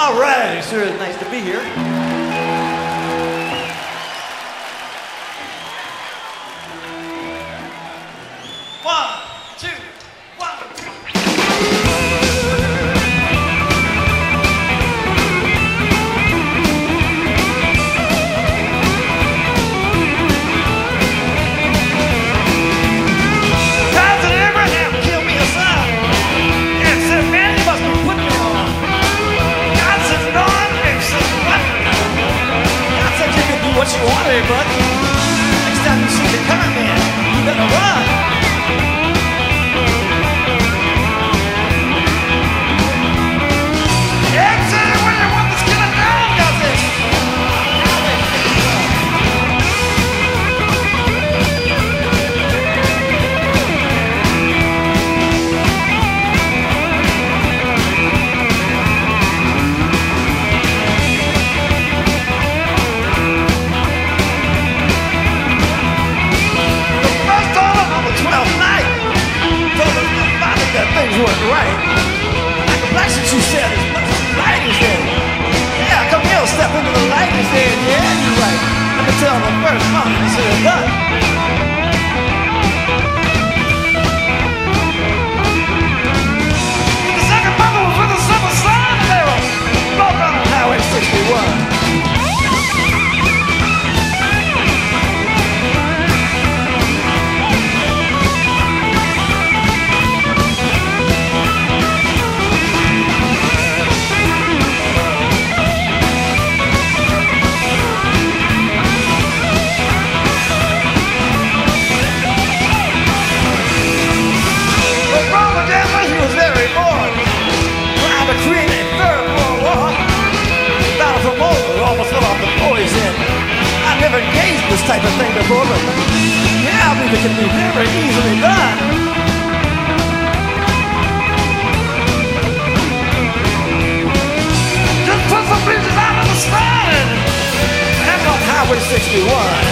All right, it sure is nice to be here. One, two, one, two. Cousin Abraham killed me a son and said, man, you must be putting me on. God said, no, I'm said, what? God said you can do what you want, eh, bud? Next time you see the con man, you better run. Things weren't right. Like the black shit you said, as much as the light is in. Yeah, come here, step into the light and say, yeah, you're right. Let me tell the first month, this is done. The second month was with the summer sun, and they were both on Highway 61. I've never engaged this type of thing before, but yeah, I believe it can be very easily done. Just put some bridges out of the sun and on Highway 61.